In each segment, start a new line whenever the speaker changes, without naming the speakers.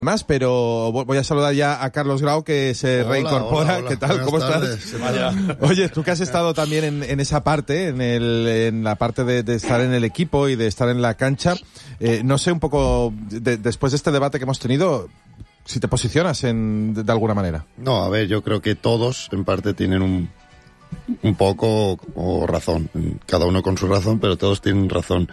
más, pero voy a saludar ya a Carlos Grau, que se reincorpora.
Hola.
¿Qué tal? ¿Cómo estás? Oye, tú que has estado también en esa parte, en la parte de estar en el equipo y de estar en la cancha, no sé un poco, después de este debate que hemos tenido, si te posicionas de alguna manera.
No, a ver, yo creo que todos en parte tienen un poco o razón, cada uno con su razón, pero todos tienen razón.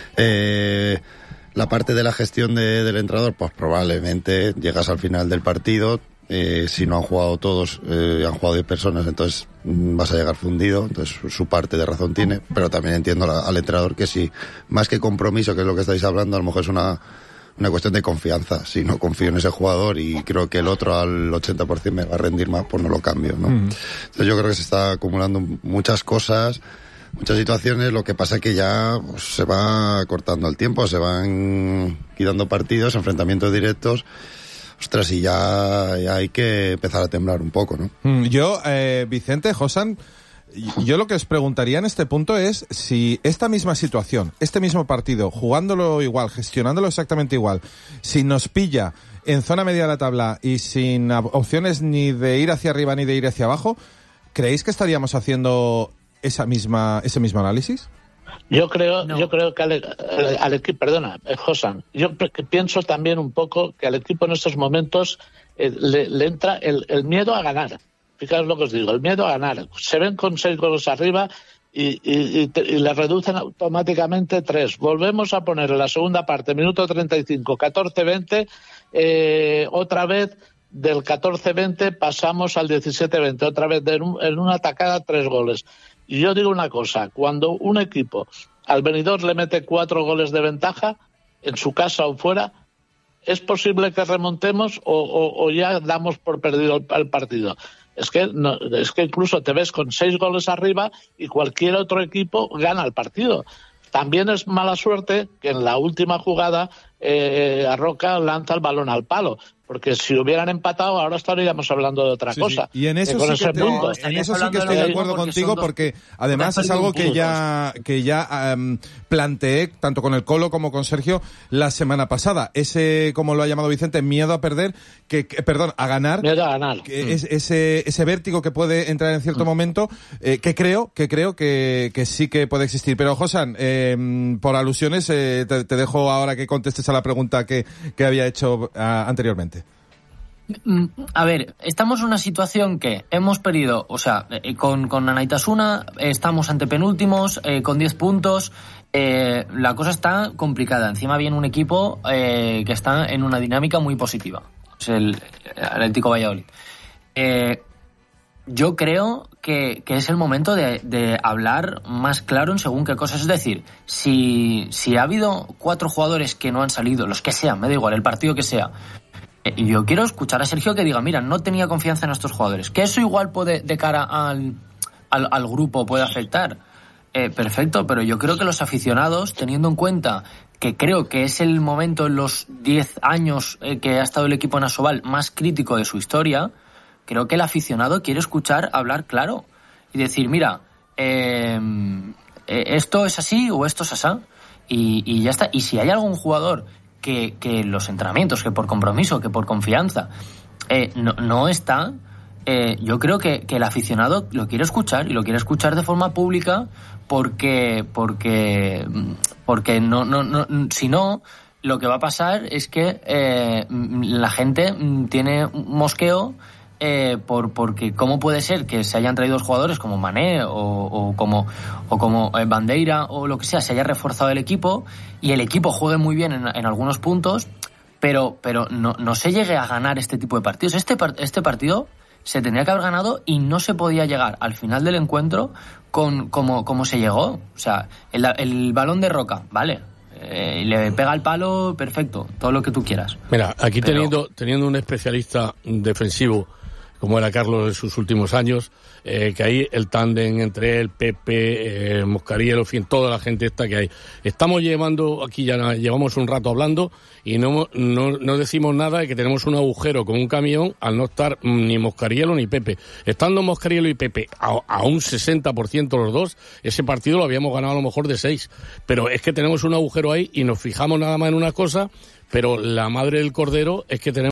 La parte de la gestión del entrenador, pues probablemente llegas al final del partido, si no han jugado todos, han jugado 10 personas, entonces vas a llegar fundido, entonces su parte de razón tiene, pero también entiendo al entrenador que sí, más que compromiso, que es lo que estáis hablando, a lo mejor es una cuestión de confianza. Si no confío en ese jugador y creo que el otro al 80% me va a rendir más, pues no lo cambio, ¿no? Entonces yo creo que se está acumulando muchas cosas, muchas situaciones. Lo que pasa es que ya pues, se va cortando el tiempo, se van quitando partidos, enfrentamientos directos. Ostras, y ya hay que empezar a temblar un poco, ¿no?
Yo, Vicente, Josan, yo lo que os preguntaría en este punto es si esta misma situación, este mismo partido, jugándolo igual, gestionándolo exactamente igual, si nos pilla en zona media de la tabla y sin opciones ni de ir hacia arriba ni de ir hacia abajo, ¿creéis que estaríamos haciendo ese mismo análisis?
Yo creo que al equipo, perdona, Josan, yo pienso también un poco que al equipo en estos momentos le entra el miedo a ganar. Fijaos lo que os digo, el miedo a ganar. Se ven con 6 goles arriba y le reducen automáticamente 3. Volvemos a poner en la segunda parte, minuto 35, 14-20, otra vez del 14-20 pasamos al 17-20, otra vez en una atacada 3 goles. Y yo digo una cosa, cuando un equipo al Benidorm le mete 4 goles de ventaja, en su casa o fuera, ¿es posible que remontemos o ya damos por perdido el partido? Es que incluso te ves con 6 goles arriba y cualquier otro equipo gana el partido. También es mala suerte que en la última jugada Arroca lanza el balón al palo, porque si hubieran empatado ahora estaríamos hablando de otra cosa.
Sí. Y en eso sí que estoy de acuerdo contigo, porque además es algo que ya planteé tanto con el Colo como con Sergio la semana pasada. Ese, como lo ha llamado Vicente, miedo a perder, a ganar.
Miedo a ganar.
Que es ese vértigo que puede entrar en cierto momento, que creo que sí que puede existir. Pero Josan, por alusiones, te dejo ahora que contestes a la pregunta que había hecho anteriormente.
A ver, estamos en una situación que hemos perdido, o sea, con Anaitasuna estamos antepenúltimos, con 10 puntos, la cosa está complicada. Encima viene un equipo que está en una dinámica muy positiva, es el Atlético Valladolid. Yo creo que es el momento de hablar más claro en según qué cosas. Es decir, si ha habido 4 jugadores que no han salido, los que sean, me da igual, el partido que sea, yo quiero escuchar a Sergio que diga, mira, no tenía confianza en estos jugadores. Que eso igual puede, de cara al grupo, puede afectar. Perfecto, pero yo creo que los aficionados, teniendo en cuenta que creo que es el momento en los 10 años que ha estado el equipo en Asobal más crítico de su historia, creo que el aficionado quiere escuchar hablar claro y decir, mira, esto es así o esto es asá, y ya está. Y si hay algún jugador que los entrenamientos, que por compromiso, que por confianza no está, yo creo que el aficionado lo quiere escuchar, y lo quiere escuchar de forma pública, porque no, si no, lo que va a pasar es que la gente tiene un mosqueo porque cómo puede ser que se hayan traído jugadores como Mané o como Bandeira o lo que sea, se haya reforzado el equipo y el equipo juegue muy bien en algunos puntos, pero no se llegue a ganar este tipo de partidos. Este partido se tendría que haber ganado y no se podía llegar al final del encuentro como se llegó. O sea, el balón de Roca, vale, le pega al palo, perfecto, todo lo que tú quieras.
Mira, aquí teniendo un especialista defensivo como era Carlos en sus últimos años, que ahí el tándem entre él, Pepe, Moscariello, en fin, toda la gente esta que hay. Estamos llevamos un rato hablando y no decimos nada de que tenemos un agujero con un camión al no estar ni Moscariello ni Pepe. Estando Moscariello y Pepe a un 60% los dos, ese partido lo habíamos ganado a lo mejor de 6. Pero es que tenemos un agujero ahí y nos fijamos nada más en una cosa, pero la madre del cordero es que tenemos